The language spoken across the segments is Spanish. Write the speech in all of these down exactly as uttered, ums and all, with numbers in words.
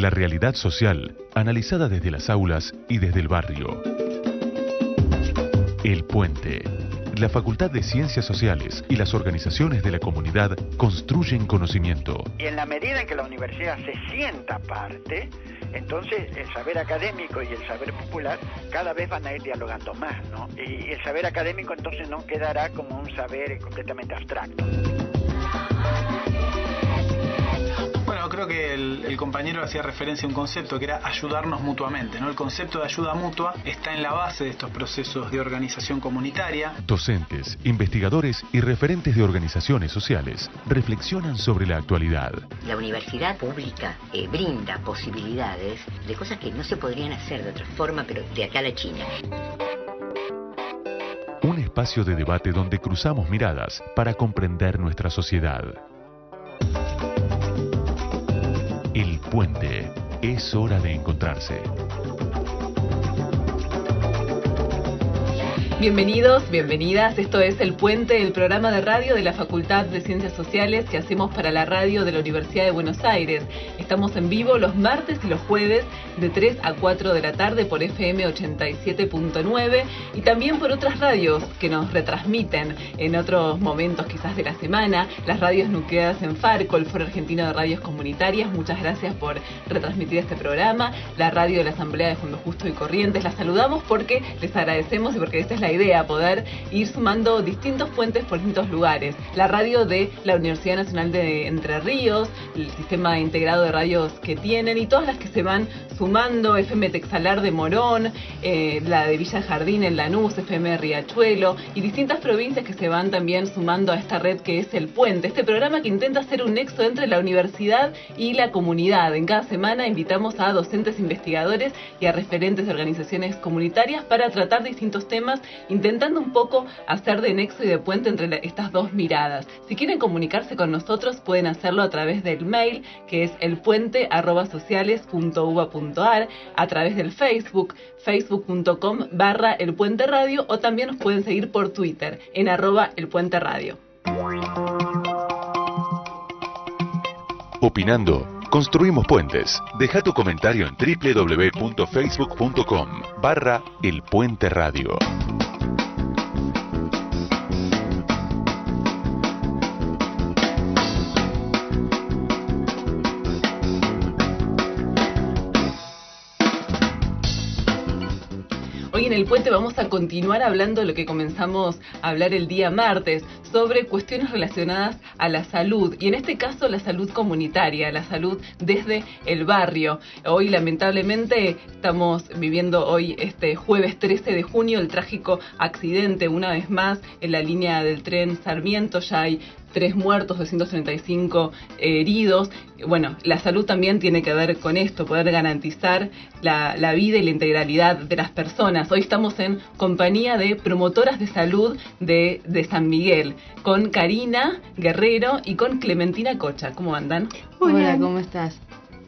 La realidad social, analizada desde las aulas y desde el barrio. El Puente. La Facultad de Ciencias Sociales y las organizaciones de la comunidad construyen conocimiento. Y en la medida en que la universidad se sienta parte, entonces el saber académico y el saber popular cada vez van a ir dialogando más, ¿no? Y el saber académico entonces no quedará como un saber completamente abstracto. Bueno, creo que el, el compañero hacía referencia a un concepto que era ayudarnos mutuamente, ¿no? El concepto de ayuda mutua está en la base de estos procesos de organización comunitaria. Docentes, investigadores y referentes de organizaciones sociales reflexionan sobre la actualidad. La universidad pública eh, brinda posibilidades de cosas que no se podrían hacer de otra forma, pero de acá a la China. Un espacio de debate donde cruzamos miradas para comprender nuestra sociedad. El Puente. Es hora de encontrarse. Bienvenidos, bienvenidas. Esto es El Puente, el programa de radio de la Facultad de Ciencias Sociales que hacemos para la radio de la Universidad de Buenos Aires. Estamos en vivo los martes y los jueves de tres a cuatro de la tarde por F M ochenta y siete punto nueve y también por otras radios que nos retransmiten en otros momentos quizás de la semana. Las radios nucleadas en Farco, el Foro Argentino de Radios Comunitarias. Muchas gracias por retransmitir este programa. La radio de la Asamblea de Fondo Justo y Corrientes. Las saludamos porque les agradecemos y porque esta es la idea, poder ir sumando distintos puentes por distintos lugares. La radio de la Universidad Nacional de Entre Ríos, el sistema integrado de radios que tienen y todas las que se van sumando, F M Texalar de Morón, eh, la de Villa Jardín en Lanús, F M Riachuelo y distintas provincias que se van también sumando a esta red que es El Puente, este programa que intenta hacer un nexo entre la universidad y la comunidad. En cada semana invitamos a docentes investigadores y a referentes de organizaciones comunitarias para tratar distintos temas, intentando un poco hacer de nexo y de puente entre la, estas dos miradas. Si quieren comunicarse con nosotros pueden hacerlo a través del mail que es elpuente arroba sociales punto uva punto ar, a través del Facebook, facebook punto com barra elpuente radio, o también nos pueden seguir por Twitter en arroba elpuente radio. Opinando, construimos puentes. Deja tu comentario en doble u doble u doble u punto facebook punto com barra elpuente radio. Hoy en El Puente vamos a continuar hablando de lo que comenzamos a hablar el día martes, sobre cuestiones relacionadas a la salud, y en este caso la salud comunitaria, la salud desde el barrio. Hoy lamentablemente estamos viviendo hoy este jueves trece de junio el trágico accidente una vez más en la línea del tren Sarmiento. Ya hay tres muertos, doscientos treinta y cinco heridos. Bueno, la salud también tiene que ver con esto, poder garantizar la, la vida y la integralidad de las personas. Hoy estamos en compañía de promotoras de salud de, de San Miguel, con Karina Guerrero y con Clementina Cocha. ¿Cómo andan? Hola, ¿cómo estás?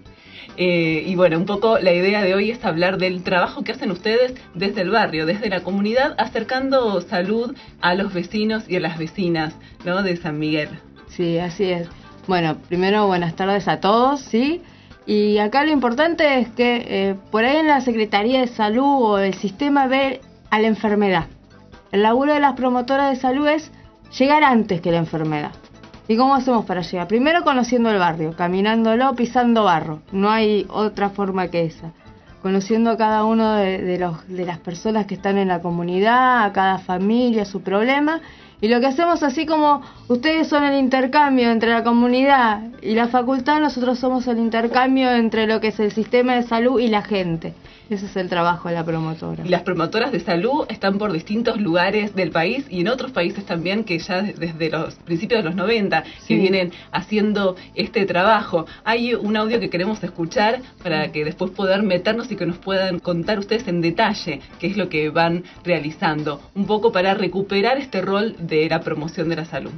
Eh, y bueno, un poco la idea de hoy es hablar del trabajo que hacen ustedes desde el barrio, desde la comunidad, acercando salud a los vecinos y a las vecinas, ¿no?, de San Miguel. Sí, así es. Bueno, primero buenas tardes a todos, ¿sí? Y acá lo importante es que eh, por ahí en la Secretaría de Salud o el sistema ve a la enfermedad. El laburo de las promotoras de salud es llegar antes que la enfermedad. ¿Y cómo hacemos para llegar? Primero conociendo el barrio, caminándolo, pisando barro. No hay otra forma que esa. Conociendo a cada uno de, de, los, de las personas que están en la comunidad, a cada familia, su problema. Y lo que hacemos, así como ustedes son el intercambio entre la comunidad y la facultad, nosotros somos el intercambio entre lo que es el sistema de salud y la gente. Ese es el trabajo de la promotora. Y las promotoras de salud están por distintos lugares del país y en otros países también, que ya desde los principios de los noventa sí, que vienen haciendo este trabajo. Hay un audio que queremos escuchar para que después poder meternos y que nos puedan contar ustedes en detalle qué es lo que van realizando, un poco para recuperar este rol de la promoción de la salud.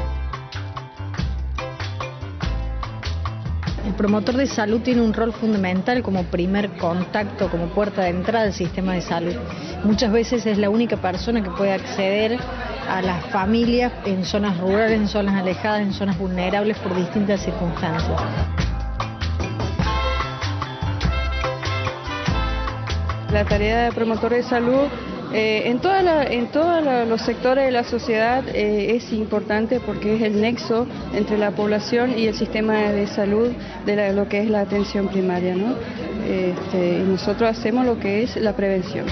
El promotor de salud tiene un rol fundamental como primer contacto, como puerta de entrada al sistema de salud. Muchas veces es la única persona que puede acceder a las familias en zonas rurales, en zonas alejadas, en zonas vulnerables por distintas circunstancias. la tarea de promotor de salud eh, en todos en todos los sectores de la sociedad eh, es importante porque es el nexo entre la población y el sistema de salud de la, lo que es la atención primaria, ¿no? Este, y nosotros hacemos lo que es la prevención.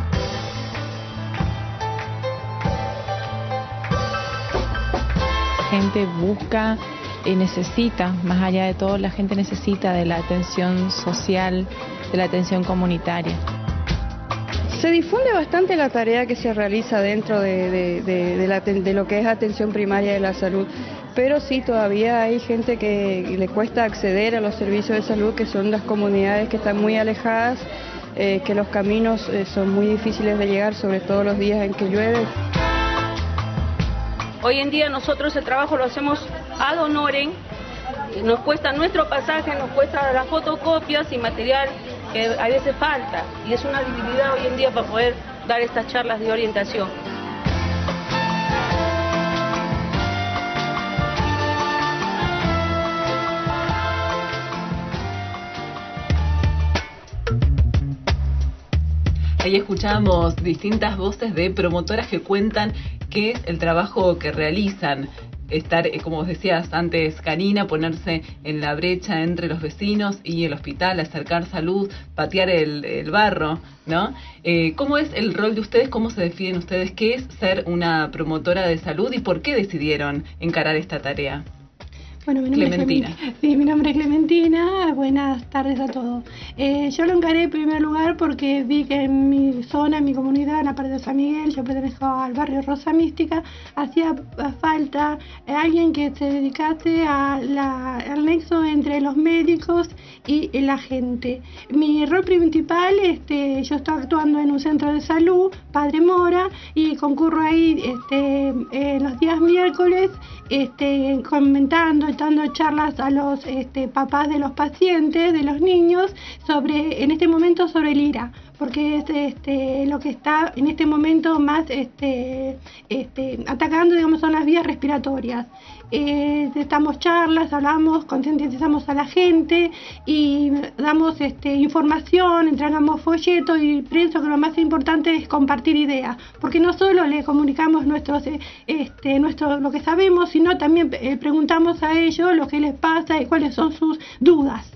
La gente busca y necesita, más allá de todo, la gente necesita de la atención social, de la atención comunitaria. Se difunde bastante la tarea que se realiza dentro de, de, de, de, la, de lo que es atención primaria de la salud, pero sí todavía hay gente que le cuesta acceder a los servicios de salud, que son las comunidades que están muy alejadas, eh, que los caminos eh, son muy difíciles de llegar, sobre todo los días en que llueve. Hoy en día nosotros el trabajo lo hacemos ad honorem, nos cuesta nuestro pasaje, nos cuesta las fotocopias y material que a veces falta, y es una debilidad hoy en día para poder dar estas charlas de orientación. Ahí escuchamos distintas voces de promotoras que cuentan qué es el trabajo que realizan. Estar, como vos decías antes, Karina, ponerse en la brecha entre los vecinos y el hospital, acercar salud, patear el, el barro, ¿no? Eh, ¿Cómo es el rol de ustedes? ¿Cómo se definen ustedes? ¿Qué es ser una promotora de salud y por qué decidieron encarar esta tarea? Bueno, mi nombre Clementina. Es Clementina. Sí, mi nombre es Clementina. Buenas tardes a todos. Eh, yo lo encaré en primer lugar porque vi que en mi zona, en mi comunidad, en la parte de San Miguel, yo pertenezco al barrio Rosa Mística, hacía falta alguien que se dedicase a la, al nexo entre los médicos y la gente. Mi rol principal, este, yo estoy actuando en un centro de salud, Padre Mora, y concurro ahí este, eh, los días miércoles este, comentando, dando charlas a los este, papás de los pacientes, de los niños, sobre, en este momento sobre el IRA, porque es este, lo que está en este momento más este, este, atacando, digamos, son las vías respiratorias. Eh, damos charlas, hablamos, concientizamos a la gente y damos este, información, entregamos folletos, y pienso que lo más importante es compartir ideas, porque no solo le comunicamos nuestros, este, nuestro, lo que sabemos, sino también eh, preguntamos a ellos lo que les pasa y cuáles son sus dudas.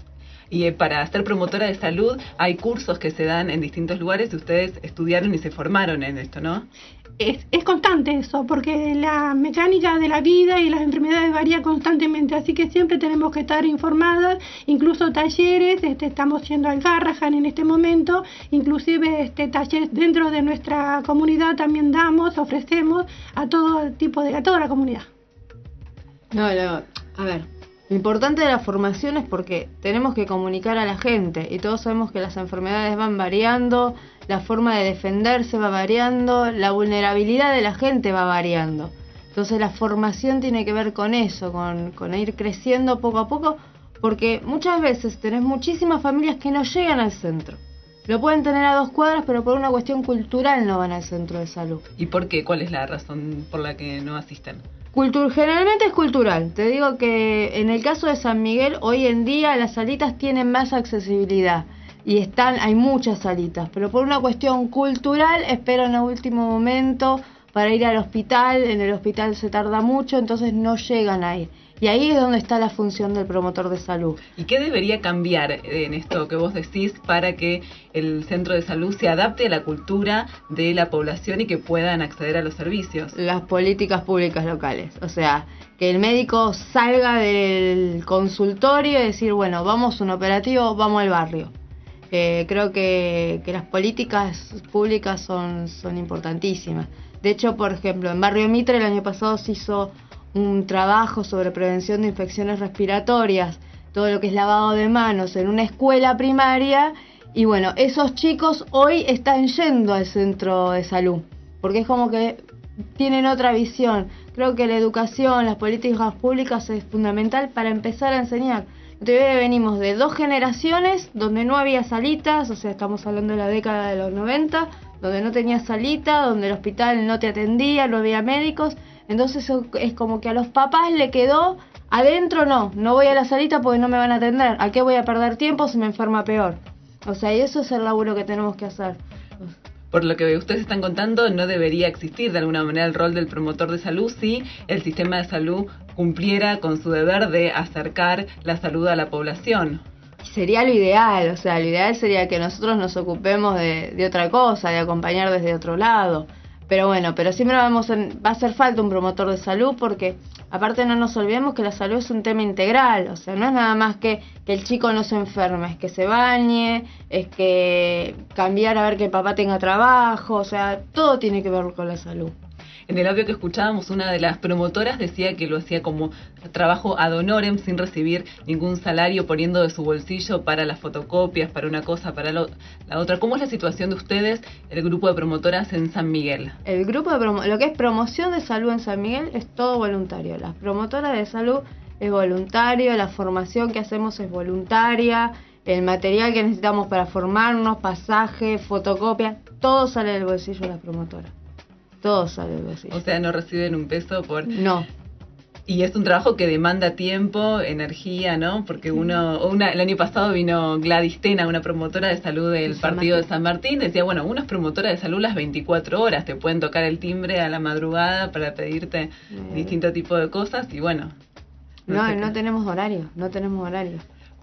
Y eh, para ser promotora de salud hay cursos que se dan en distintos lugares y ustedes estudiaron y se formaron en esto, ¿no? Es, es constante eso, porque la mecánica de la vida y las enfermedades varía constantemente, así que siempre tenemos que estar informadas, incluso talleres, este, estamos yendo al Garrahan en este momento, inclusive este, talleres dentro de nuestra comunidad también damos, ofrecemos a todo tipo de, a toda la comunidad. No, no, a ver. Lo importante de la formación es porque tenemos que comunicar a la gente y todos sabemos que las enfermedades van variando, la forma de defenderse va variando, la vulnerabilidad de la gente va variando. Entonces la formación tiene que ver con eso, con, con ir creciendo poco a poco, porque muchas veces tenés muchísimas familias que no llegan al centro. Lo pueden tener a dos cuadras, pero por una cuestión cultural no van al centro de salud. ¿Y por qué? ¿Cuál es la razón por la que no asisten? Cultur- generalmente es cultural. Te digo que en el caso de San Miguel, hoy en día las salitas tienen más accesibilidad y están, hay muchas salitas, pero por una cuestión cultural esperan a último momento para ir al hospital. En el hospital se tarda mucho, entonces no llegan ahí. Y ahí es donde está la función del promotor de salud. ¿Y qué debería cambiar en esto que vos decís para que el centro de salud se adapte a la cultura de la población y que puedan acceder a los servicios? Las políticas públicas locales. O sea, que el médico salga del consultorio y decir, bueno, vamos a un operativo, vamos al barrio. Eh, creo que, que las políticas públicas son, son importantísimas. De hecho, por ejemplo, en Barrio Mitre el año pasado se hizo un trabajo sobre prevención de infecciones respiratorias, todo lo que es lavado de manos en una escuela primaria, y bueno, esos chicos hoy están yendo al centro de salud, porque es como que tienen otra visión. Creo que la educación, las políticas públicas es fundamental para empezar a enseñar. Entonces venimos de dos generaciones donde no había salitas, o sea, estamos hablando de la década de los noventa, donde no tenía salita, donde el hospital no te atendía, no había médicos. Entonces es como que a los papás le quedó, adentro no, no voy a la salita porque no me van a atender, ¿a qué voy a perder tiempo si me enferma peor? O sea, y eso es el laburo que tenemos que hacer. Por lo que ustedes están contando, no debería existir de alguna manera el rol del promotor de salud si el sistema de salud cumpliera con su deber de acercar la salud a la población. Sería lo ideal, o sea, lo ideal sería que nosotros nos ocupemos de, de otra cosa, de acompañar desde otro lado. Pero bueno, pero siempre vamos a, va a hacer falta un promotor de salud porque aparte no nos olvidemos que la salud es un tema integral, o sea, no es nada más que, que el chico no se enferme, es que se bañe, es que cambiar a ver que el papá tenga trabajo, o sea, todo tiene que ver con la salud. En el audio que escuchábamos, una de las promotoras decía que lo hacía como trabajo ad honorem, sin recibir ningún salario, poniendo de su bolsillo para las fotocopias, para una cosa, para lo, la otra. ¿Cómo es la situación de ustedes, el grupo de promotoras en San Miguel? El grupo de promo lo que es promoción de salud en San Miguel es todo voluntario. Las promotoras de salud es voluntario, la formación que hacemos es voluntaria, el material que necesitamos para formarnos, pasaje, fotocopia, todo sale del bolsillo de las promotoras. Todo sale del bolsillo. O sea, no reciben un peso por... No. Y es un trabajo que demanda tiempo, energía, ¿no? Porque uno, una, el año pasado vino Gladys Tena, una promotora de salud del San partido Martín. de San Martín, decía, bueno, uno es promotora de salud las veinticuatro horas, te pueden tocar el timbre a la madrugada para pedirte eh. distinto tipo de cosas y bueno. No, No, sé no qué. tenemos horario, no tenemos horario.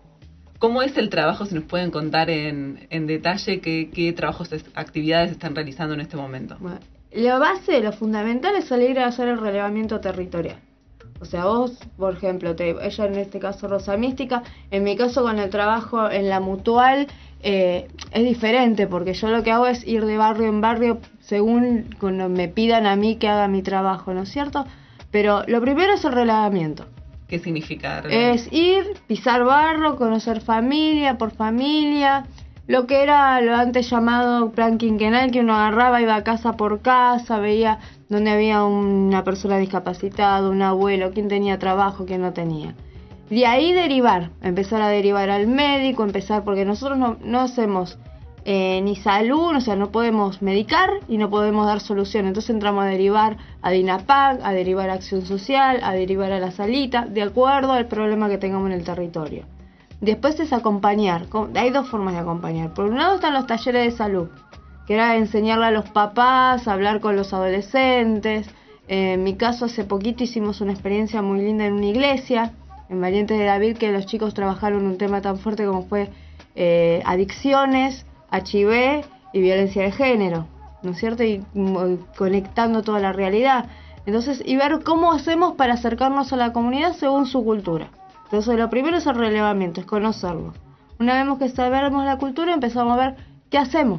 ¿Cómo es el trabajo? Si nos pueden contar en, en detalle qué, qué trabajos, actividades están realizando en este momento. Bueno, la base, lo fundamental es salir a hacer el relevamiento territorial. O sea, vos, por ejemplo, te, ella en este caso Rosa Mística, en mi caso con el trabajo en la mutual eh, es diferente, porque yo lo que hago es ir de barrio en barrio según cuando me pidan a mí que haga mi trabajo, ¿no es cierto? Pero lo primero es el relevamiento. ¿Qué significa? Es ir, pisar barro, conocer familia por familia, lo que era lo antes llamado plan quinquenal, que uno agarraba, iba casa por casa, veía donde había una persona discapacitada, un abuelo, quién tenía trabajo, quién no tenía. De ahí derivar, empezar a derivar al médico, empezar, porque nosotros no, no hacemos eh, ni salud, o sea, no podemos medicar y no podemos dar solución. Entonces entramos a derivar a DINAPAC, a derivar a Acción Social, a derivar a la salita, de acuerdo al problema que tengamos en el territorio. Después es acompañar. Hay dos formas de acompañar. Por un lado están los talleres de salud, que era enseñarle a los papás, hablar con los adolescentes. En mi caso, hace poquito hicimos una experiencia muy linda en una iglesia, en Valientes de David, que los chicos trabajaron un tema tan fuerte como fue eh, adicciones, H I V y violencia de género, ¿no es cierto? Y um, conectando toda la realidad. Entonces, y ver cómo hacemos para acercarnos a la comunidad según su cultura. Entonces, lo primero es el relevamiento, es conocerlo. Una vez que sabemos la cultura, empezamos a ver qué hacemos,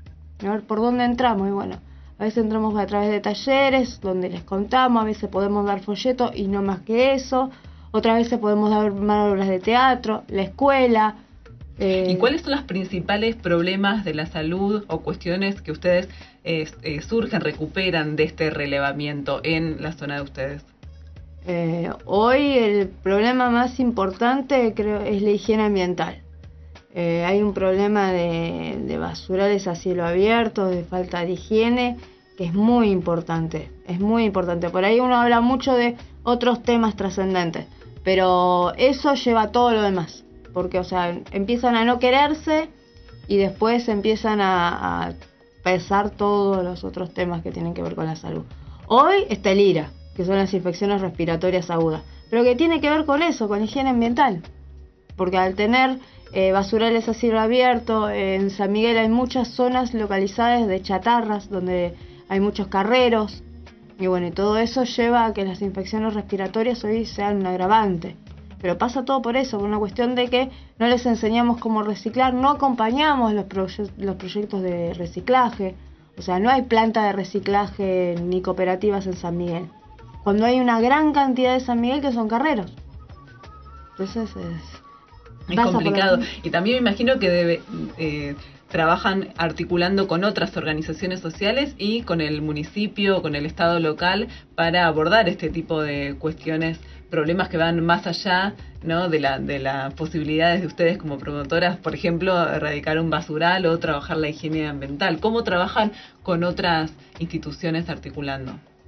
a ver por dónde entramos. Y bueno, a veces entramos a través de talleres donde les contamos, a veces podemos dar folletos y no más que eso. Otras veces podemos dar más obras de teatro, la escuela. Eh... ¿Y cuáles son los principales problemas de la salud o cuestiones que ustedes eh, eh, surgen, recuperan de este relevamiento en la zona de ustedes? Eh, hoy el problema más importante creo es la higiene ambiental. Eh, hay un problema de, de basurales a cielo abierto, de falta de higiene, que es muy importante, es muy importante. Por ahí uno habla mucho de otros temas trascendentes, pero eso lleva a todo lo demás, porque o sea, empiezan a no quererse y después empiezan a, a pesar todos los otros temas que tienen que ver con la salud. Hoy está el IRA, que son las infecciones respiratorias agudas, pero que tiene que ver con eso, con higiene ambiental, porque al tener eh, basurales a cielo abierto, eh, en San Miguel hay muchas zonas localizadas de chatarras, donde hay muchos carreros, y bueno, y todo eso lleva a que las infecciones respiratorias hoy sean un agravante, pero pasa todo por eso, por una cuestión de que no les enseñamos cómo reciclar, no acompañamos los, proye- los proyectos de reciclaje, o sea, no hay planta de reciclaje ni cooperativas en San Miguel, cuando hay una gran cantidad de San Miguel que son carreros. Entonces es, es complicado. Y también me imagino que debe, eh, trabajan articulando con otras organizaciones sociales y con el municipio, con el Estado local, para abordar este tipo de cuestiones, problemas que van más allá, ¿no?, de la de las posibilidades de ustedes como promotoras, por ejemplo, erradicar un basural o trabajar la higiene ambiental. ¿Cómo trabajan con otras instituciones articulando?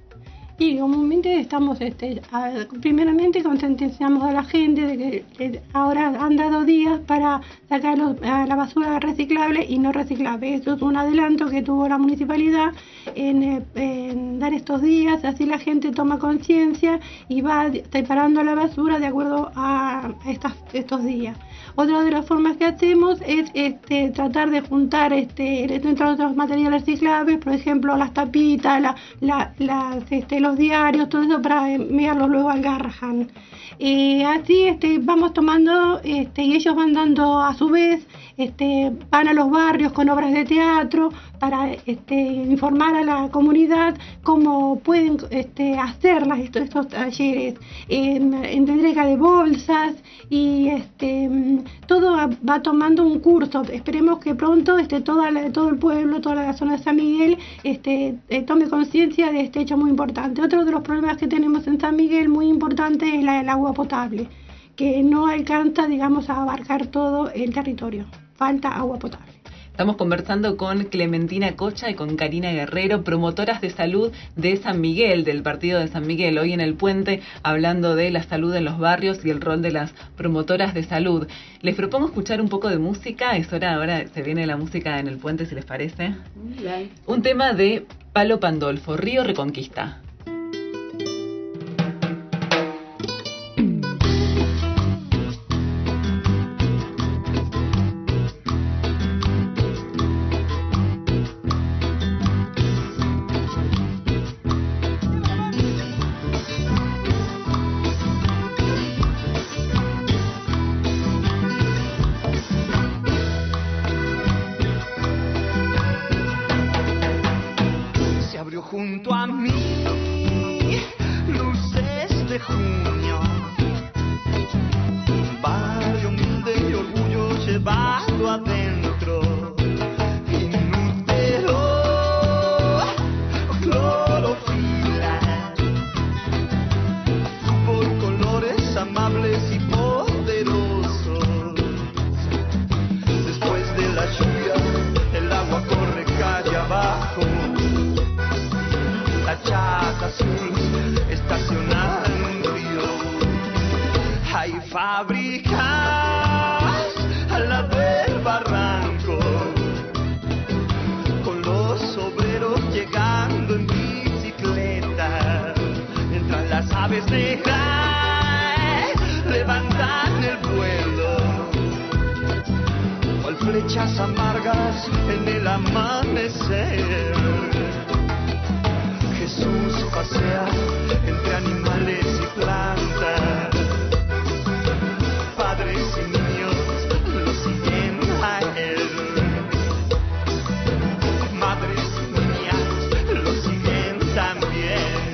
Y comúnmente estamos, este, a, primeramente concientizamos a la gente de que eh, ahora han dado días para sacar los, a la basura reciclable y no reciclable. Eso es un adelanto que tuvo la municipalidad en, eh, en dar estos días, así la gente toma conciencia y va separando la basura de acuerdo a estas, estos días. Otra de las formas que hacemos es este, tratar de juntar este, entre otros materiales reciclables, por ejemplo las tapitas, la, la, las, este, los diarios, todo eso para enviarlos luego al Garrahan. Eh, así este, vamos tomando este, y ellos van dando a su vez, este, van a los barrios con obras de teatro para este, informar a la comunidad cómo pueden este, hacerlas estos, estos talleres, en, en entrega de bolsas y este, todo va tomando un curso. Esperemos que pronto este, toda la, todo el pueblo, toda la zona de San Miguel este, eh, tome conciencia de este hecho muy importante. Otro de los problemas que tenemos en San Miguel muy importante es la, el agua potable, que no alcanza, digamos, a abarcar todo el territorio. Falta agua potable. Estamos conversando con Clementina Cocha y con Karina Guerrero, promotoras de salud de San Miguel, del partido de San Miguel, hoy en El Puente, hablando de la salud en los barrios y el rol de las promotoras de salud. Les propongo escuchar un poco de música, es hora, ahora se viene la música en El Puente, si les parece. Bien. Un tema de Palo Pandolfo, Río Reconquista. Junto a mí, luces de junio, barrio humilde y orgullo llevado adentro, inútero, clorofila, por colores amables y poderosos. Después de la lluvia, el agua corre calle abajo. La chata azul estacionada en un río. Hay fábricas al lado del barranco, con los obreros llegando en bicicleta, mientras las aves negras levantan el vuelo, cual flechas amargas en el amanecer. Jesús pasea entre animales y plantas, padres y niños lo siguen a él, madres y niñas lo siguen también.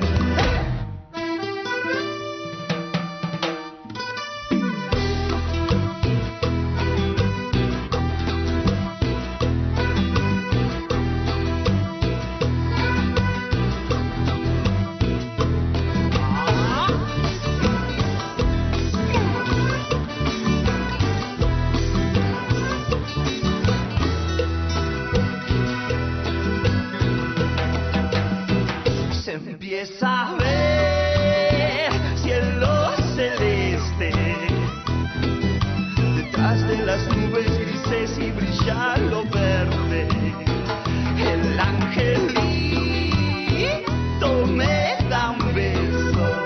Empieza a ver cielo celeste, detrás de las nubes grises y brilla lo verde. El angelito me da un beso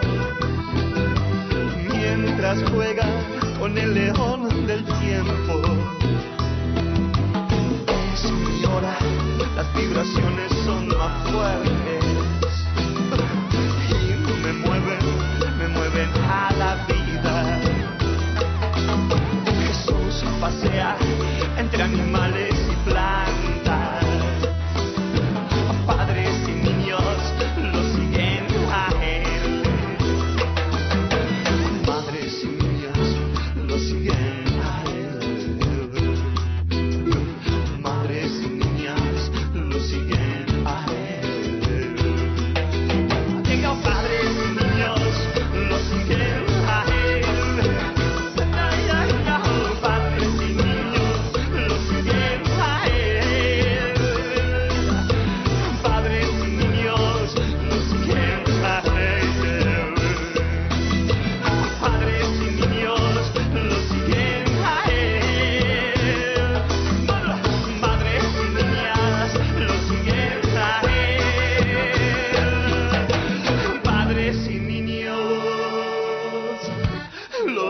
mientras juega con el león del tiempo. Es mi hora, las vibraciones son más fuertes. Me mueven, me mueven a la vida. Jesús pasea entre animales y plantas, padres y niños lo siguen a él, madres y niños lo siguen a él, madres y niñas lo siguen a él.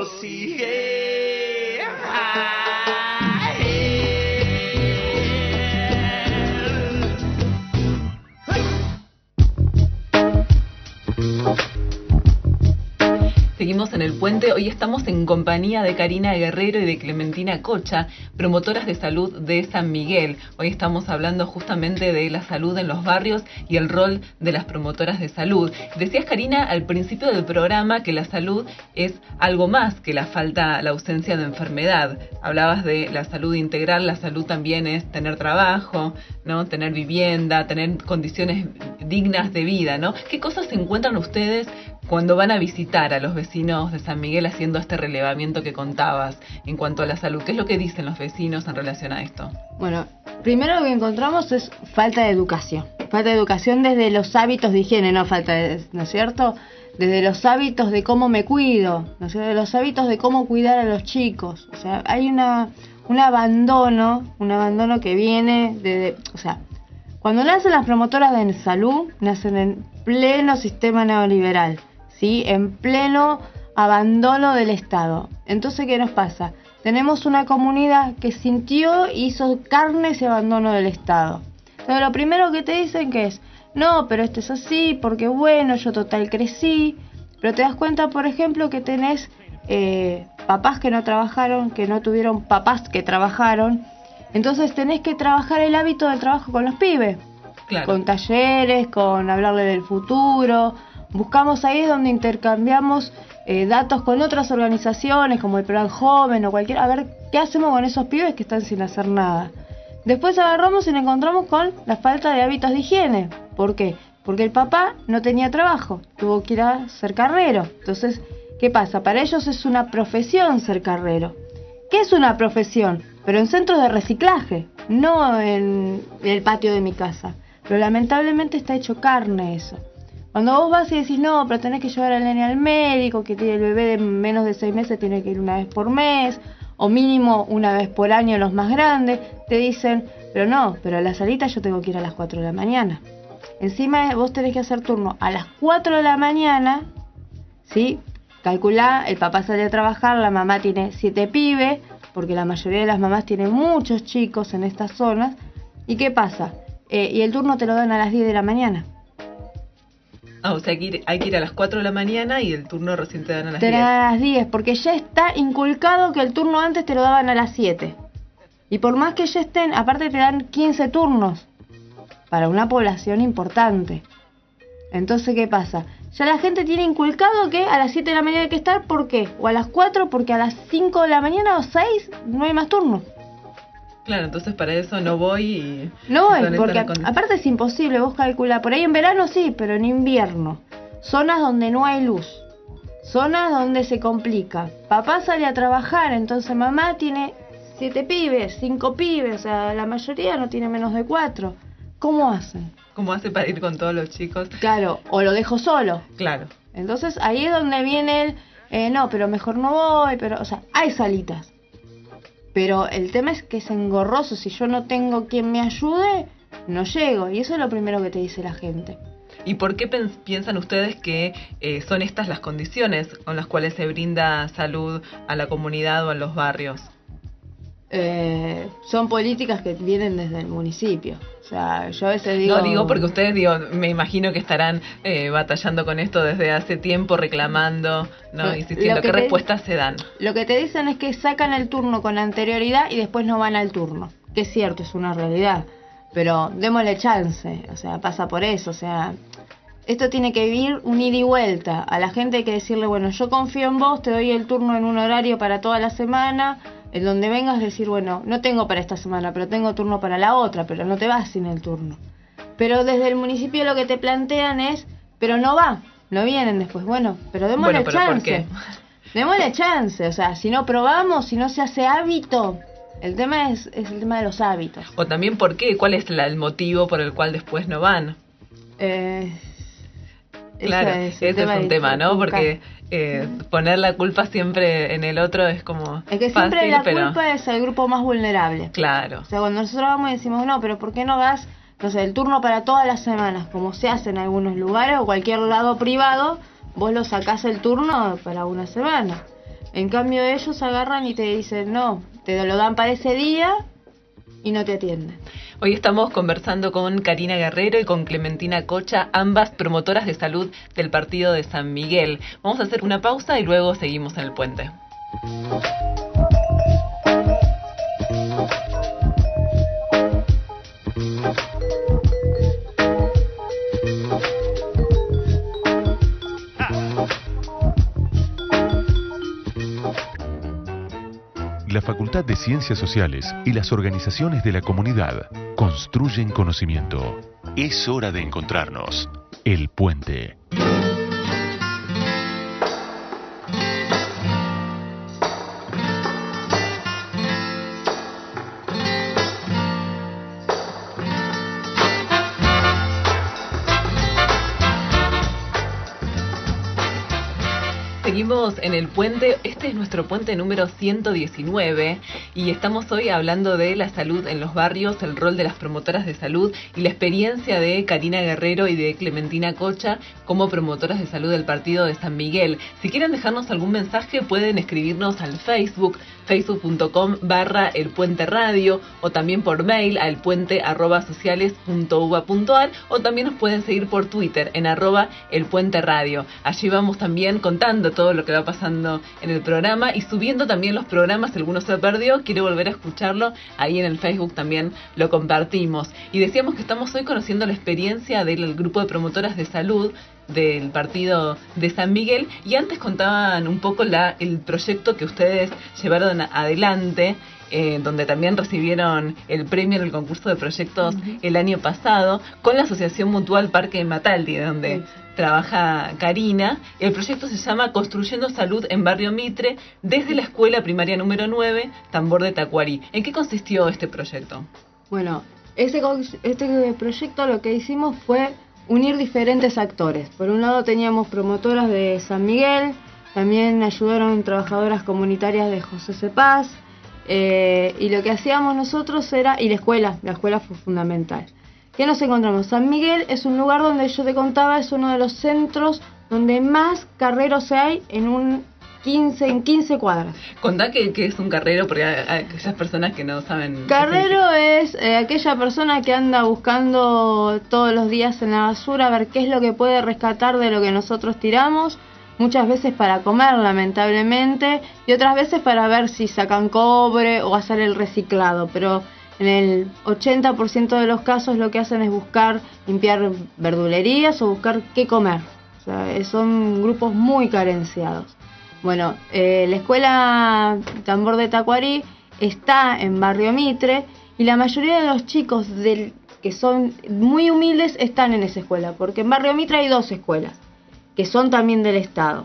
sigue. Seguimos en El Puente. Hoy estamos en compañía de Karina Guerrero y de Clementina Cocha, promotoras de salud de San Miguel. Hoy estamos hablando justamente de la salud en los barrios y el rol de las promotoras de salud. Decías, Karina, al principio del programa que la salud es algo más que la falta, la ausencia de enfermedad. Hablabas de la salud integral. La salud también es tener trabajo, ¿no? Tener vivienda, tener condiciones dignas de vida, ¿no? ¿Qué cosas se encuentran ustedes cuando van a visitar a los vecinos de San Miguel haciendo este relevamiento que contabas en cuanto a la salud? ¿Qué es lo que dicen los vecinos en relación a esto? Bueno, primero lo que encontramos es falta de educación. Falta de educación desde los hábitos de higiene, no falta de, ¿no es cierto? Desde los hábitos de cómo me cuido, ¿no es cierto? De los hábitos de cómo cuidar a los chicos. O sea, hay una un abandono, un abandono que viene de, de o sea, cuando nacen las promotoras de salud, nacen en pleno sistema neoliberal, ¿sí? En pleno abandono del Estado. Entonces, ¿qué nos pasa? Tenemos una comunidad que sintió y hizo carne ese abandono del Estado. Entonces, lo primero que te dicen que es, no, pero esto es así, porque bueno, yo total crecí. Pero te das cuenta, por ejemplo, que tenés eh, papás que no trabajaron, que no tuvieron papás que trabajaron. Entonces tenés que trabajar el hábito del trabajo con los pibes. Claro. Con talleres, con hablarle del futuro. Buscamos ahí donde intercambiamos eh, datos con otras organizaciones como el Plan Joven o cualquier, a ver qué hacemos con esos pibes que están sin hacer nada. Después agarramos y nos encontramos con la falta de hábitos de higiene. ¿Por qué? Porque el papá no tenía trabajo, tuvo que ir a ser carrero. Entonces, ¿qué pasa? Para ellos es una profesión ser carrero. ¿Qué es una profesión? Pero en centros de reciclaje, no en el patio de mi casa. Pero lamentablemente está hecho carne eso. Cuando vos vas y decís, no, pero tenés que llevar al nene al médico, que tiene el bebé de menos de seis meses tiene que ir una vez por mes, o mínimo una vez por año los más grandes, te dicen, pero no, pero a la salita yo tengo que ir a las cuatro de la mañana. Encima vos tenés que hacer turno a las cuatro de la mañana, ¿sí? Calculá, el papá sale a trabajar, la mamá tiene siete pibes, porque la mayoría de las mamás tienen muchos chicos en estas zonas. ¿Y qué pasa? Eh, y el turno te lo dan a las diez de la mañana. Ah, o sea, hay que, ir, hay que ir a las cuatro de la mañana y el turno recién te dan a las diez. Te dan a las diez, porque ya está inculcado que el turno antes te lo daban a las siete. Y por más que ya estén, aparte te dan quince turnos para una población importante. Entonces, ¿qué pasa? Ya la gente tiene inculcado que a las siete de la mañana hay que estar, ¿por qué? O a las cuatro, porque a las cinco de la mañana o seis no hay más turnos. Claro, entonces para eso no voy y... No voy, porque a, aparte es imposible, vos calculás, por ahí en verano sí, pero en invierno. Zonas donde no hay luz, zonas donde se complica. Papá sale a trabajar, entonces mamá tiene siete pibes, cinco pibes, o sea, la mayoría no tiene menos de cuatro. ¿Cómo hacen? ¿Cómo hace para ir con todos los chicos? Claro, o lo dejo solo. Claro. Entonces ahí es donde viene el, eh, no, pero mejor no voy, pero, o sea, hay salitas. Pero el tema es que es engorroso, si yo no tengo quien me ayude, no llego. Y eso es lo primero que te dice la gente. ¿Y por qué piensan ustedes que eh, son estas las condiciones con las cuales se brinda salud a la comunidad o en los barrios? Eh, son políticas que vienen desde el municipio. O sea, yo a veces digo... No, digo porque ustedes, digo, me imagino que estarán eh, batallando con esto desde hace tiempo, reclamando, ¿no? Insistiendo. ¿Qué respuestas se dan? Lo que te dicen es que sacan el turno con anterioridad y después no van al turno. Que es cierto, es una realidad. Pero démosle chance, o sea, pasa por eso, o sea... Esto tiene que vivir un ida y vuelta. A la gente hay que decirle, bueno, yo confío en vos, te doy el turno en un horario para toda la semana... En donde vengas decir, bueno, no tengo para esta semana, pero tengo turno para la otra, pero no te vas sin el turno. Pero desde el municipio lo que te plantean es, pero no va, no vienen después. Bueno, pero démosle bueno, chance. ¿Por qué? Démosle chance, o sea, si no probamos, si no se hace hábito, el tema es, es el tema de los hábitos. O también por qué, cuál es la, el motivo por el cual después no van. Eh... Claro, ese es un tema, ¿no? Porque eh, poner la culpa siempre en el otro es como es que siempre fácil, la pero... culpa es el grupo más vulnerable. Claro. O sea, cuando nosotros vamos y decimos, no, pero ¿por qué no das, no sé, el turno para todas las semanas? Como se hace en algunos lugares o cualquier lado privado, vos lo sacás el turno para una semana. En cambio ellos agarran y te dicen, no, te lo dan para ese día y no te atienden. Hoy estamos conversando con Karina Guerrero y con Clementina Cocha, ambas promotoras de salud del partido de San Miguel. Vamos a hacer una pausa y luego seguimos en el puente. La Facultad de Ciencias Sociales y las organizaciones de la comunidad construyen conocimiento. Es hora de encontrarnos. El Puente. Seguimos en el puente. Este es nuestro puente número ciento diecinueve y estamos hoy hablando de la salud en los barrios, el rol de las promotoras de salud y la experiencia de Karina Guerrero y de Clementina Cocha como promotoras de salud del partido de San Miguel. Si quieren dejarnos algún mensaje pueden escribirnos al Facebook, facebook punto com barra el puente radio, o también por mail a elpuente arroba sociales punto uva punto ar, o también nos pueden seguir por Twitter en arroba elpuente radio. Allí vamos también contando todo lo que va pasando en el programa y subiendo también los programas. Si alguno se perdió, quiere volver a escucharlo, ahí en el Facebook también lo compartimos. Y decíamos que estamos hoy conociendo la experiencia del grupo de promotoras de salud del partido de San Miguel, y antes contaban un poco la el proyecto que ustedes llevaron adelante, eh, donde también recibieron el premio en el concurso de proyectos uh-huh. el año pasado, con la Asociación Mutual Parque Mataldi, donde sí. trabaja Karina. El proyecto se llama Construyendo Salud en Barrio Mitre, desde la escuela primaria número nueve, Tambor de Tacuarí. ¿En qué consistió este proyecto? Bueno, ese, este proyecto lo que hicimos fue unir diferentes actores. Por un lado teníamos promotoras de San Miguel, también ayudaron trabajadoras comunitarias de José Cepaz, eh, y lo que hacíamos nosotros era, y la escuela, la escuela fue fundamental. ¿Qué nos encontramos? San Miguel es un lugar donde yo te contaba, es uno de los centros donde más carreros hay en un quince, en quince cuadras. Contá que, que es un carrero, porque hay, hay aquellas personas que no saben. Carrero es eh, aquella persona que anda buscando todos los días en la basura a ver qué es lo que puede rescatar de lo que nosotros tiramos, muchas veces para comer, lamentablemente, y otras veces para ver si sacan cobre o hacer el reciclado, pero en el ochenta por ciento de los casos lo que hacen es buscar limpiar verdulerías o buscar qué comer. O sea, son grupos muy carenciados. Bueno, eh, la escuela Tambor de Tacuarí está en Barrio Mitre y la mayoría de los chicos del, que son muy humildes están en esa escuela, porque en Barrio Mitre hay dos escuelas que son también del Estado,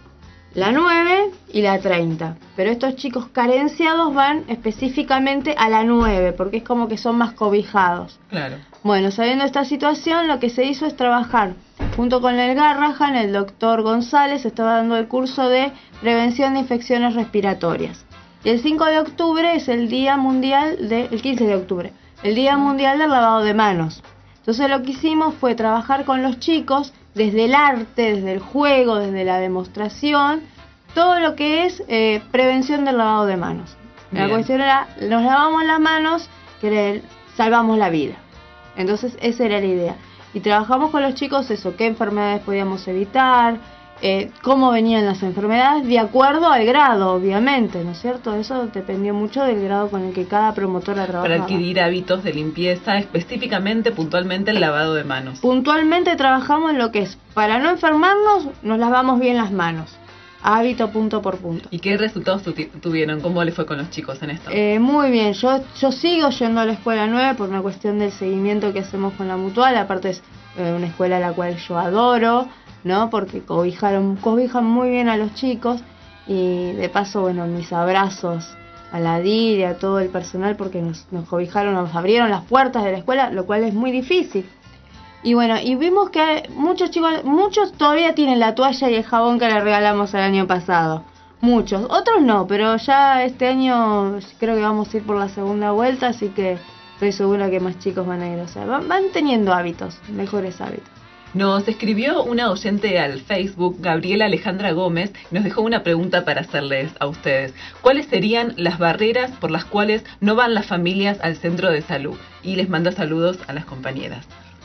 la nueve y la treinta, pero estos chicos carenciados van específicamente a la nueve porque es como que son más cobijados. Claro. Bueno, sabiendo esta situación, lo que se hizo es trabajar junto con el Garrahan, el doctor González estaba dando el curso de prevención de infecciones respiratorias. Y el cinco de octubre es el Día Mundial, de, el quince de octubre, el Día Mundial del Lavado de Manos. Entonces lo que hicimos fue trabajar con los chicos desde el arte, desde el juego, desde la demostración, todo lo que es eh, prevención del lavado de manos. Bien. La cuestión era, nos lavamos las manos, que salvamos la vida. Entonces esa era la idea. Y trabajamos con los chicos eso, qué enfermedades podíamos evitar, eh, cómo venían las enfermedades, de acuerdo al grado, obviamente, ¿no es cierto? Eso dependió mucho del grado con el que cada promotora trabajaba. Para adquirir hábitos de limpieza, específicamente, puntualmente, el lavado de manos. Puntualmente trabajamos en lo que es, para no enfermarnos, nos lavamos bien las manos. Hábito punto por punto. ¿Y qué resultados tuvieron? ¿Cómo les fue con los chicos en esto? Eh, muy bien, yo yo sigo yendo a la escuela nueve por una cuestión del seguimiento que hacemos con la mutual. Aparte es eh, una escuela a la cual yo adoro, ¿no? Porque cobijaron, cobijan muy bien a los chicos. Y de paso, bueno, mis abrazos a la D I R y a todo el personal porque nos, nos cobijaron, nos abrieron las puertas de la escuela, lo cual es muy difícil. Y bueno, y vimos que muchos chicos, muchos todavía tienen la toalla y el jabón que le regalamos el año pasado. Muchos, otros no, pero ya este año creo que vamos a ir por la segunda vuelta, así que estoy segura que más chicos van a ir. O sea, van, van teniendo hábitos, mejores hábitos. Nos escribió una oyente al Facebook, Gabriela Alejandra Gómez, nos dejó una pregunta para hacerles a ustedes. ¿Cuáles serían las barreras por las cuales no van las familias al centro de salud? Y les manda saludos a las compañeras.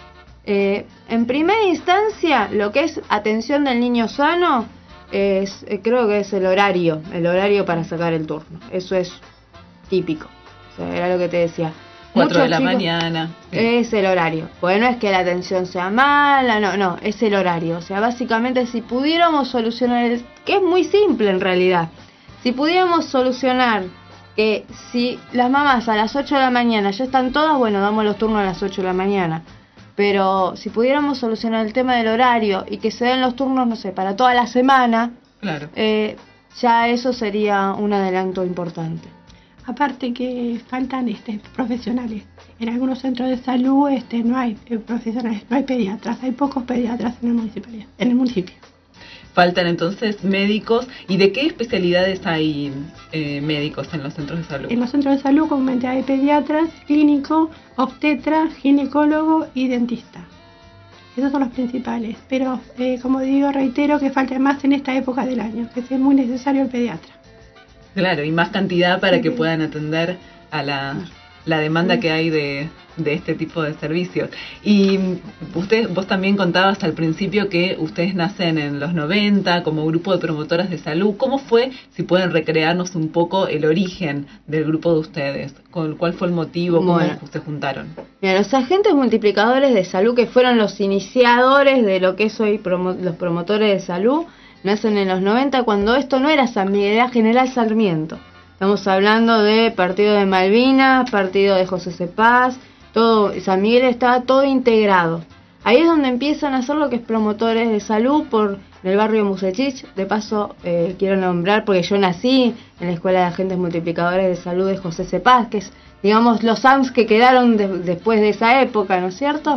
Eh, en primera instancia, lo que es atención del niño sano, es, eh, creo que es el horario, el horario para sacar el turno. Eso es típico. O sea, era lo que te decía. Cuatro de la mañana. Es el horario. Pues no es que la atención sea mala, no, no, es el horario. O sea, básicamente si pudiéramos solucionar, el, que es muy simple en realidad, si pudiéramos solucionar que si las mamás a las ocho de la mañana ya están todas, bueno, damos los turnos a las ocho de la mañana. Pero si pudiéramos solucionar el tema del horario y que se den los turnos, no sé, para toda la semana, claro. eh, ya eso sería un adelanto importante. Aparte que faltan este, profesionales. En algunos centros de salud este, no hay eh, profesionales, no hay pediatras, hay pocos pediatras en el municipio. En el municipio. Faltan entonces médicos. ¿Y de qué especialidades hay eh, médicos en los centros de salud? En los centros de salud comúnmente hay pediatras, clínico, obstetra, ginecólogo y dentista. Esos son los principales. Pero eh, como digo, reitero que falta más en esta época del año, que es muy necesario el pediatra. Claro, y más cantidad para que puedan atender a la, la demanda que hay de, de este tipo de servicios. Y usted, vos también contabas al principio que ustedes nacen en los noventa como grupo de promotoras de salud. ¿Cómo fue, si pueden recrearnos un poco el origen del grupo de ustedes? ¿Cuál fue el motivo? ¿Cómo bueno. se juntaron? Mira, los agentes multiplicadores de salud, que fueron los iniciadores de lo que es hoy promo, los promotores de salud, nacen en los noventa, cuando esto no era San Miguel, era General Sarmiento. Estamos hablando de Partido de Malvinas, Partido de José Cepaz, todo, San Miguel estaba todo integrado. Ahí es donde empiezan a hacer lo que es promotores de salud por el barrio Musechich. De paso, eh, quiero nombrar, porque yo nací en la Escuela de Agentes Multiplicadores de Salud de José Cepaz, que es, digamos, los A M S que quedaron de, después de esa época, ¿no es cierto?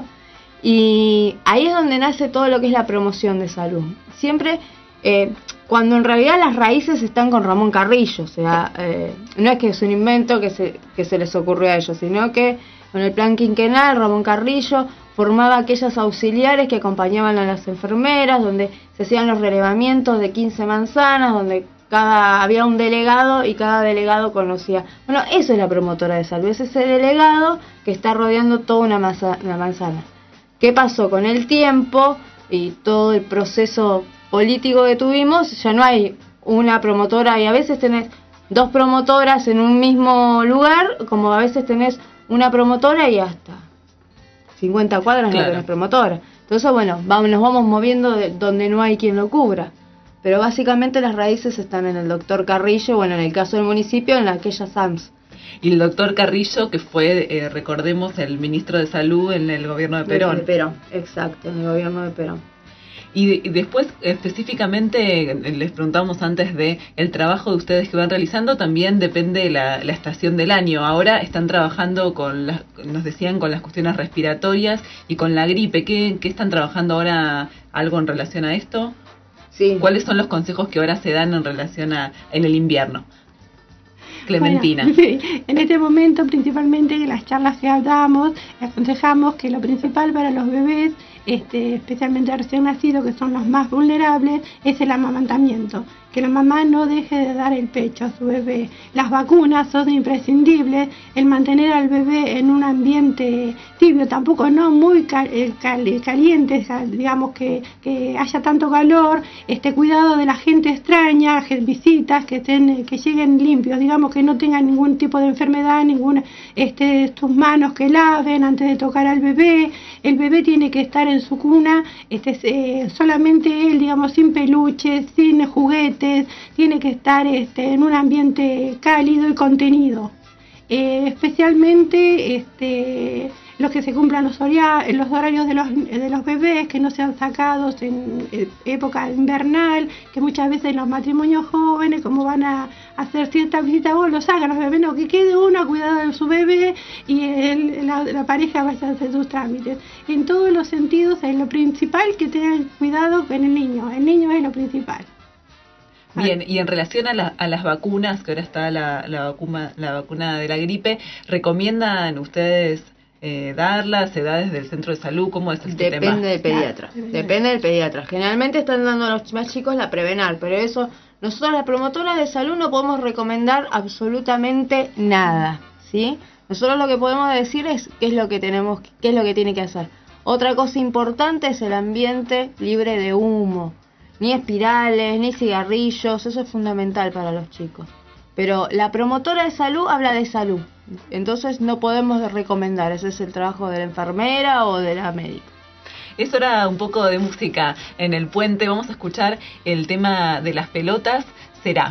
Y ahí es donde nace todo lo que es la promoción de salud. Siempre... Eh, cuando en realidad las raíces están con Ramón Carrillo, o sea, eh, no es que es un invento que se, que se les ocurrió a ellos, sino que con el plan quinquenal Ramón Carrillo formaba aquellas auxiliares que acompañaban a las enfermeras, donde se hacían los relevamientos de quince manzanas, donde cada había un delegado y cada delegado conocía. Bueno, eso es la promotora de salud, es ese delegado que está rodeando toda una, masa, una manzana. ¿Qué pasó? Con el tiempo y todo el proceso político que tuvimos, ya no hay una promotora, y a veces tenés dos promotoras en un mismo lugar, como a veces tenés una promotora y hasta cincuenta cuadras claro. no tenés promotora. Entonces, bueno, vamos, nos vamos moviendo de donde no hay quien lo cubra. Pero básicamente las raíces están en el doctor Carrillo, bueno, en el caso del municipio, en aquella S A M S. Y el doctor Carrillo, que fue, eh, recordemos, el ministro de Salud en el gobierno de Perón. De Perón, exacto, en el gobierno de Perón. Y, y después, específicamente, les preguntamos antes de el trabajo de ustedes que van realizando, también depende de la, la estación del año. Ahora están trabajando con, las, nos decían, con las cuestiones respiratorias y con la gripe. ¿Qué, qué están trabajando ahora? ¿Algo en relación a esto? Sí. ¿Cuáles son los consejos que ahora se dan en relación a en el invierno? Clementina. Bueno, sí, en este momento, principalmente, en las charlas que damos, aconsejamos que lo principal para los bebés, este, especialmente recién nacidos, que son los más vulnerables, es el amamantamiento. Que la mamá no deje de dar el pecho a su bebé. Las vacunas son imprescindibles, el mantener al bebé en un ambiente tibio, tampoco no muy cal, cal, caliente, digamos que, que haya tanto calor, este cuidado de la gente extraña, visitas que estén, que lleguen limpios, digamos que no tengan ningún tipo de enfermedad, ninguna, este, tus manos que laven antes de tocar al bebé. El bebé tiene que estar en su cuna, este, eh, solamente él, digamos, sin peluches, sin juguetes. Tiene que estar este, en un ambiente cálido y contenido. Eh, especialmente este, los que se cumplan los, horia, los horarios de los, de los bebés, que no sean sacados en eh, época invernal, que muchas veces los matrimonios jóvenes, como van a hacer cierta visita, vos los hagan los bebés, no, que quede uno a cuidar de su bebé y el, la, la pareja vaya a hacer sus trámites. En todos los sentidos es lo principal que tengan cuidado con el niño, el niño es lo principal. Bien, y en relación a, la, a las vacunas, que ahora está la, la, vacuna, la vacuna de la gripe, ¿recomiendan ustedes eh, dar las edades del centro de salud? ¿Cómo es este Depende tema? del pediatra. Depende del pediatra. Generalmente están dando a los más chicos la Prevenar, pero eso, nosotros las promotoras de salud no podemos recomendar absolutamente nada, ¿sí? Nosotros lo que podemos decir es qué es lo que tenemos, qué es lo que tiene que hacer. Otra cosa importante es el ambiente libre de humo. Ni espirales, ni cigarrillos, eso es fundamental para los chicos. Pero la promotora de salud habla de salud, entonces no podemos recomendar, ese es el trabajo de la enfermera o de la médica. Es hora un poco de música en el puente, vamos a escuchar el tema de las pelotas, Será.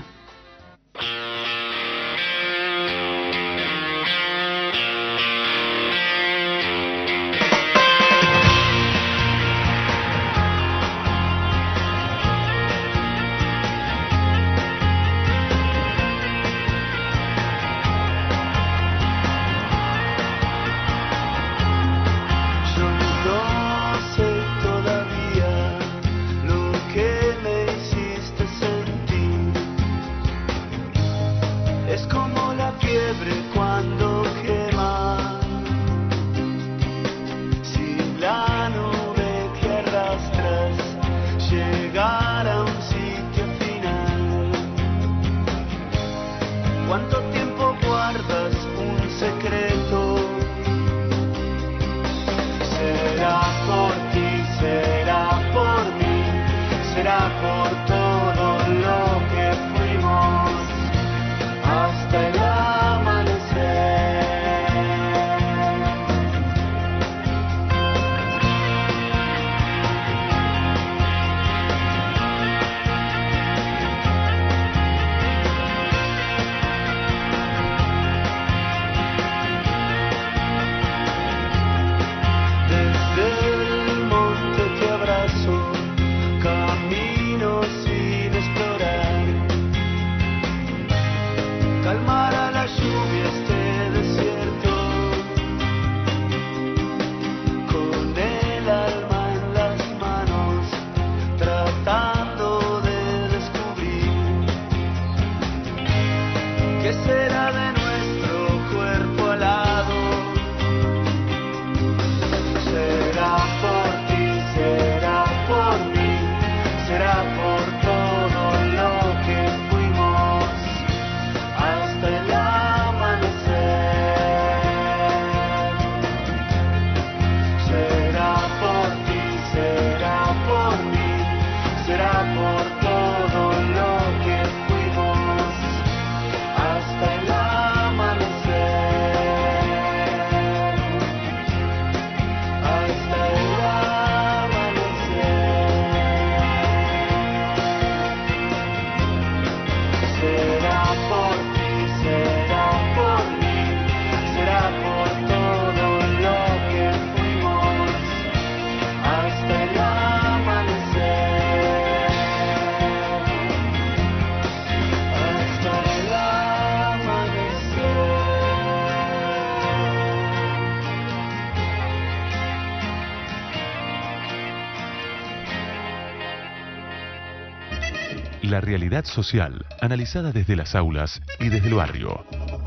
La realidad social, analizada desde las aulas y desde el barrio.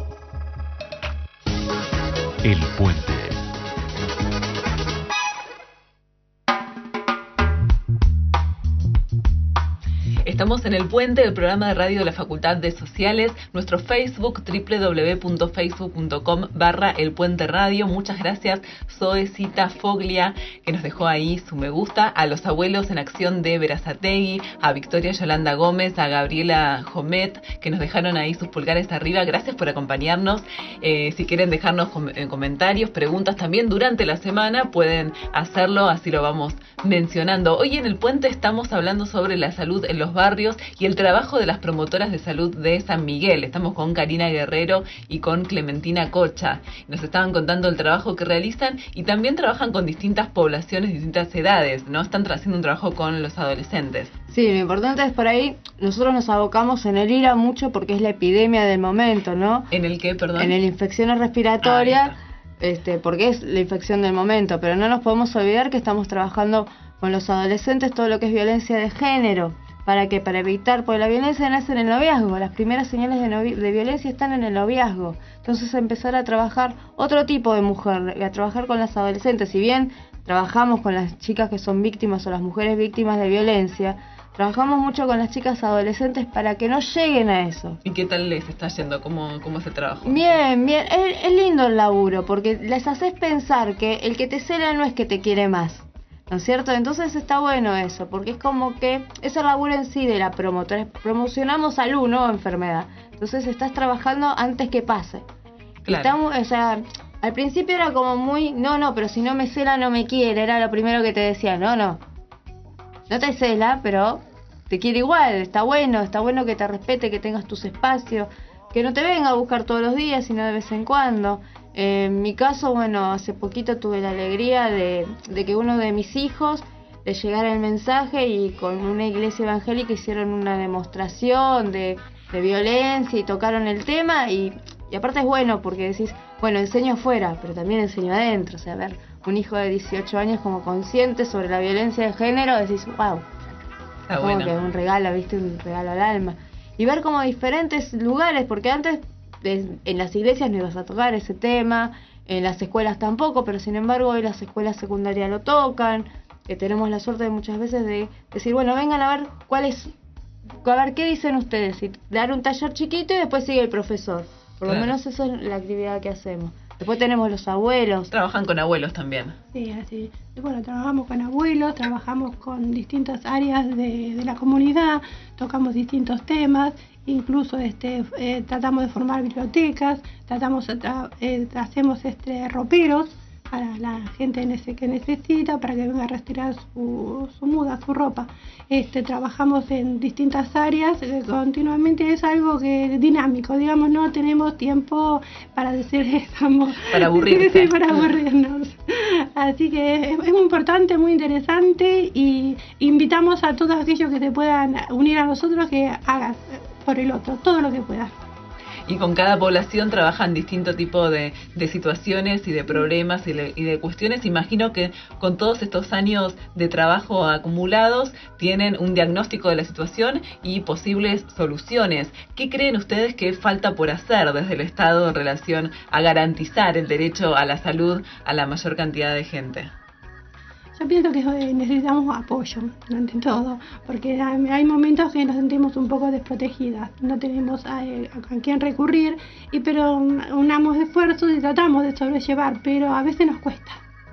El Puente. Estamos en El Puente, el programa de radio de la Facultad de Sociales, nuestro Facebook, doble u doble u doble u punto facebook punto com barra El Puente Radio. Muchas gracias, Zoecita Foglia, que nos dejó ahí su me gusta, a los abuelos en acción de Berazategui, a Victoria Yolanda Gómez, a Gabriela Jomet, que nos dejaron ahí sus pulgares arriba. Gracias por acompañarnos. Eh, si quieren dejarnos com- en comentarios, preguntas también durante la semana, pueden hacerlo, así lo vamos mencionando. Hoy en El Puente estamos hablando sobre la salud en los barrios y el trabajo de las promotoras de salud de San Miguel. Estamos con Karina Guerrero y con Clementina Cocha. Nos estaban contando el trabajo que realizan y también trabajan con distintas poblaciones, distintas edades, ¿no? Están haciendo un trabajo con los adolescentes. Sí, lo importante es por ahí, nosotros nos abocamos en el I R A mucho porque es la epidemia del momento, ¿no? ¿En el qué, perdón? En el infecciones respiratorias, este, porque es la infección del momento, pero no nos podemos olvidar que estamos trabajando con los adolescentes todo lo que es violencia de género. ¿Para qué? Para evitar, porque la violencia nace en el noviazgo, las primeras señales de, novi- de violencia están en el noviazgo. Entonces empezar a trabajar otro tipo de mujer, a trabajar con las adolescentes. Si bien trabajamos con las chicas que son víctimas o las mujeres víctimas de violencia, trabajamos mucho con las chicas adolescentes para que no lleguen a eso. ¿Y qué tal les está yendo? ¿Cómo, cómo se trabaja? Bien, bien. Es, es lindo el laburo, porque les haces pensar que el que te cela no es que te quiere más, ¿no es cierto? Entonces está bueno eso, porque es como que es el laburo en sí de la promotora. Promocionamos salud, no enfermedad. Entonces estás trabajando antes que pase. Claro. Estamos, o sea, al principio era como muy, no, no, pero si no me cela no me quiere, era lo primero que te decía, no, no. No te cela, pero te quiere igual, está bueno, está bueno que te respete, que tengas tus espacios, que no te venga a buscar todos los días, sino de vez en cuando. Eh, en mi caso, bueno, hace poquito tuve la alegría de, de que uno de mis hijos le llegara el mensaje y con una iglesia evangélica hicieron una demostración de, de violencia y tocaron el tema y, y aparte es bueno porque decís, bueno, enseño afuera, pero también enseño adentro, o sea, ver un hijo de dieciocho años como consciente sobre la violencia de género, decís, wow, ah, como bueno. que un regalo, viste, un regalo al alma. Y ver como diferentes lugares, porque antes de, en las iglesias no ibas a tocar ese tema, en las escuelas tampoco, pero sin embargo hoy las escuelas secundarias lo tocan, que tenemos la suerte de muchas veces de decir, bueno, vengan a ver cuál es, a ver qué dicen ustedes, y dar un taller chiquito y después sigue el profesor. Por Claro. lo menos eso es la actividad que hacemos. Después tenemos los abuelos. Trabajan con abuelos también. Sí, así. Y bueno, trabajamos con abuelos, trabajamos con distintas áreas de, de la comunidad, tocamos distintos temas, incluso este eh, tratamos de formar bibliotecas, tratamos tra- eh, hacemos este roperos para la gente nece- que necesita, para que venga a retirar su, su muda, su ropa. Este, trabajamos en distintas áreas, eh, continuamente es algo que dinámico, digamos, no tenemos tiempo para decir estamos... Para aburrirse. Sí, para aburrirnos. Así que es, es muy importante, muy interesante y invitamos a todos aquellos que se puedan unir a nosotros que hagan por el otro, todo lo que puedan. Y con cada población trabajan distinto tipo de, de situaciones y de problemas y de, y de cuestiones. Imagino que con todos estos años de trabajo acumulados tienen un diagnóstico de la situación y posibles soluciones. ¿Qué creen ustedes que falta por hacer desde el Estado en relación a garantizar el derecho a la salud a la mayor cantidad de gente? Yo pienso que eh, necesitamos apoyo ante todo, porque hay, hay momentos que nos sentimos un poco desprotegidas, no tenemos a, a, a quién recurrir, y pero unamos esfuerzos y tratamos de sobrellevar, pero a veces nos cuesta.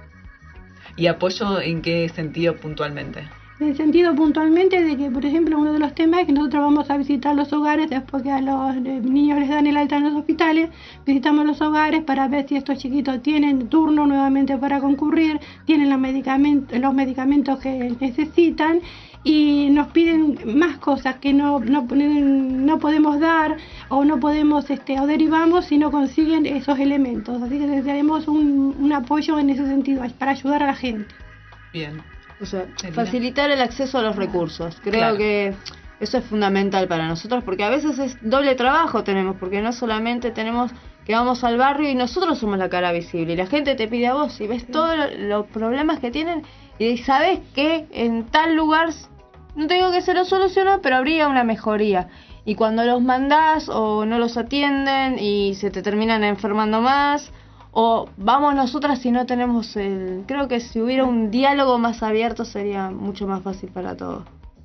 ¿Y apoyo en qué sentido puntualmente? En el sentido puntualmente de que, por ejemplo, uno de los temas es que nosotros vamos a visitar los hogares después que a los niños les dan el alta en los hospitales, visitamos los hogares para ver si estos chiquitos tienen turno nuevamente para concurrir, tienen los medicamentos, los medicamentos que necesitan y nos piden más cosas que no, no, no podemos dar o no podemos este, o derivamos si no consiguen esos elementos. Así que necesitaremos un, un apoyo en ese sentido para ayudar a la gente. Bien. O sea, facilitar el acceso a los recursos. Creo Claro. que eso es fundamental para nosotros porque a veces es doble trabajo tenemos, porque no solamente tenemos que vamos al barrio y nosotros somos la cara visible y la gente te pide a vos y ves todos lo- los problemas que tienen y sabes que en tal lugar, no te digo que se lo soluciona, pero habría una mejoría. Y cuando los mandás o no los atienden y se te terminan enfermando más, o vamos nosotras si no tenemos el... Creo que si hubiera un diálogo más abierto sería mucho más fácil para todos.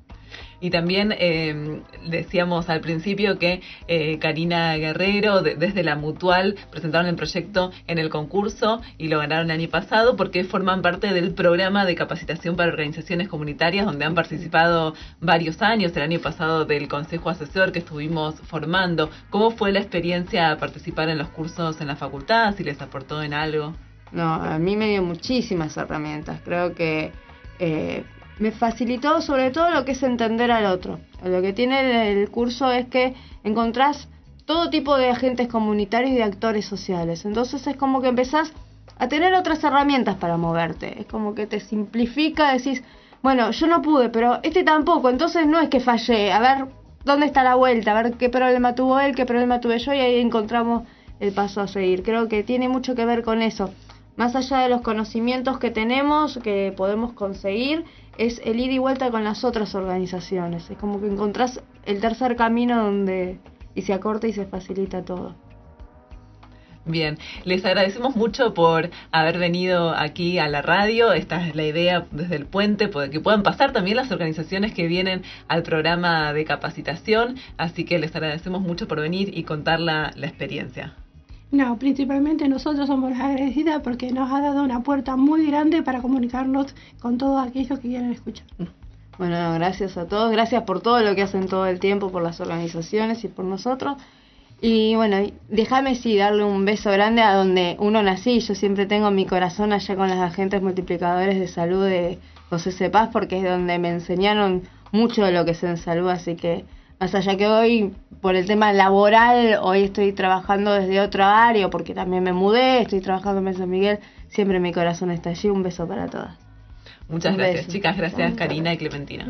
Y también eh, decíamos al principio que eh, Karina Guerrero, de, desde la Mutual, presentaron el proyecto en el concurso y lo ganaron el año pasado porque forman parte del programa de capacitación para organizaciones comunitarias donde han participado varios años, el año pasado del Consejo Asesor que estuvimos formando. ¿Cómo fue la experiencia participar en los cursos en la facultad? ¿Si les aportó en algo? No, a mí me dio muchísimas herramientas. Creo que eh, me facilitó sobre todo lo que es entender al otro. Lo que tiene el curso es que encontrás todo tipo de agentes comunitarios y de actores sociales. Entonces es como que empezás a tener otras herramientas para moverte. Es como que te simplifica, decís, bueno, yo no pude, pero este tampoco, entonces no es que fallé. A ver, ¿dónde está la vuelta? A ver qué problema tuvo él, qué problema tuve yo, y ahí encontramos el paso a seguir. Creo que tiene mucho que ver con eso. Más allá de los conocimientos que tenemos, que podemos conseguir, es el ida y vuelta con las otras organizaciones. Es como que encontrás el tercer camino donde y se acorta y se facilita todo. Bien, les agradecemos mucho por haber venido aquí a la radio. Esta es la idea desde el puente, que puedan pasar también las organizaciones que vienen al programa de capacitación, así que les agradecemos mucho por venir y contar la, la experiencia. No, principalmente nosotros somos las agradecidas porque nos ha dado una puerta muy grande para comunicarnos con todos aquellos que quieran escuchar. Bueno, gracias a todos, gracias por todo lo que hacen todo el tiempo, por las organizaciones y por nosotros. Y bueno, déjame sí darle un beso grande a donde uno nací. Yo siempre tengo mi corazón allá con los agentes multiplicadores de salud de José Cepaz, porque es donde me enseñaron mucho de lo que es en salud. Así que más allá que hoy, por el tema laboral, hoy estoy trabajando desde otro área, porque también me mudé, estoy trabajando en San Miguel, siempre mi corazón está allí. Un beso para todas. Muchas un gracias, beso. Chicas. Gracias, Karina y Clementina.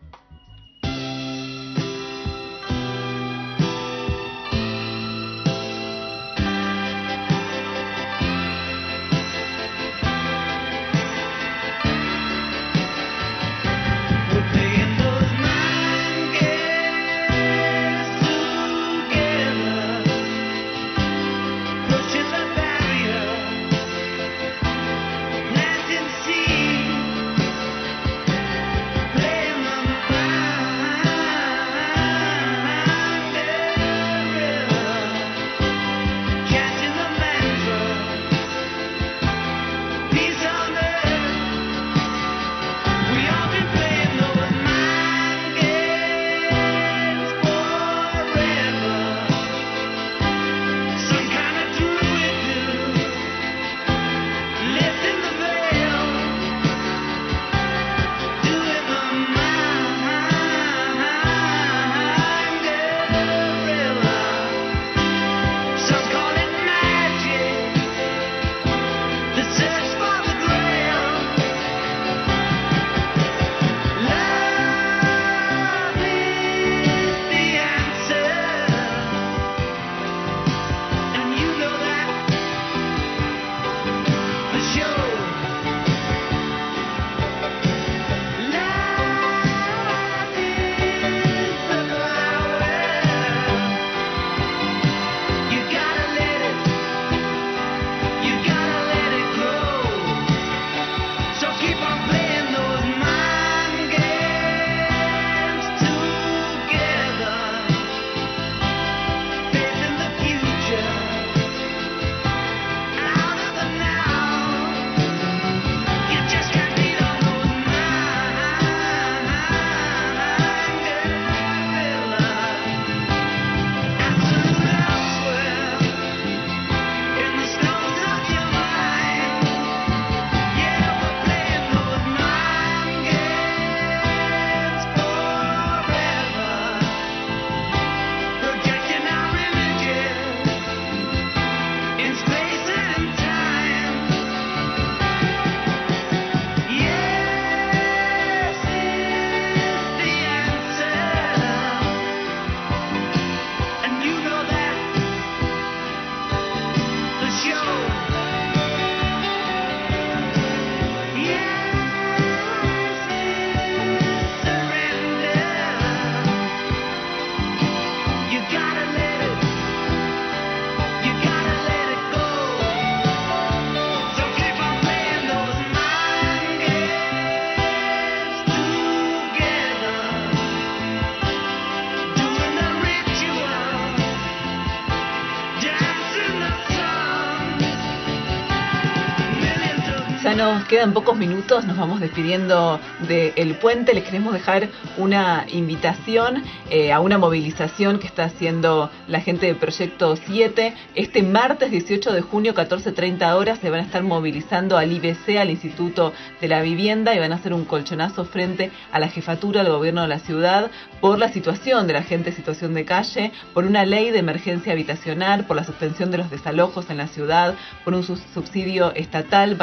Ya nos quedan pocos minutos, nos vamos despidiendo del puente. Les queremos dejar una invitación eh, a una movilización que está haciendo la gente de Proyecto siete. Este martes dieciocho de junio, catorce treinta horas, se van a estar movilizando al I B C, al Instituto de la Vivienda, y van a hacer un colchonazo frente a la jefatura del gobierno de la ciudad por la situación de la gente en situación de calle, por una ley de emergencia habitacional, por la suspensión de los desalojos en la ciudad, por un subsidio estatal para mantener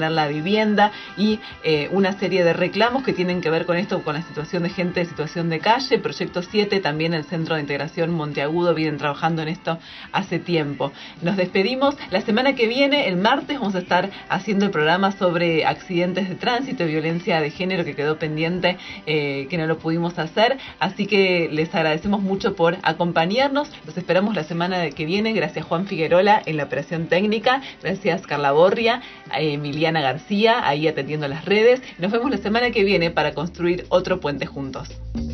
mantener la vivienda y eh, una serie de reclamos que tienen que ver con esto, con la situación de gente en situación de calle. Proyecto siete, también el Centro de Integración Monteagudo, vienen trabajando en esto hace tiempo. Nos despedimos. La semana que viene, el martes, vamos a estar haciendo el programa sobre accidentes de tránsito y violencia de género, que quedó pendiente, eh, que no lo pudimos hacer. Así que les agradecemos mucho por acompañarnos. Los esperamos la semana que viene. Gracias Juan Figuerola en la operación técnica. Gracias Carla Borria, eh, Emiliana García, ahí atendiendo las redes. Nos vemos la semana que viene para construir otro puente juntos.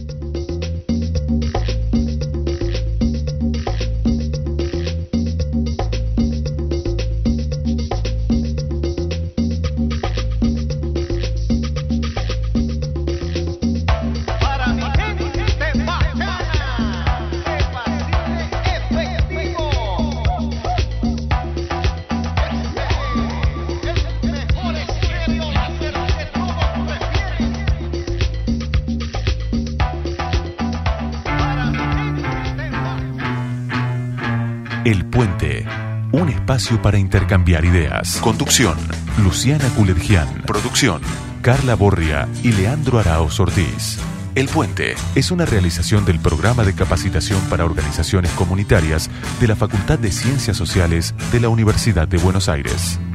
El Puente, un espacio para intercambiar ideas. Conducción, Luciana Culergian. Producción, Carla Borria y Leandro Araoz Ortiz. El Puente es una realización del Programa de Capacitación para Organizaciones Comunitarias de la Facultad de Ciencias Sociales de la Universidad de Buenos Aires.